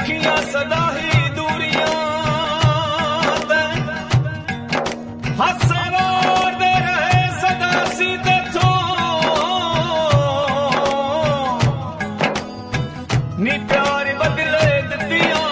रखियां सदा ही दूरियां ते हसे रोते रहे सदा सी तेथों नी प्यार बदले दित्तियां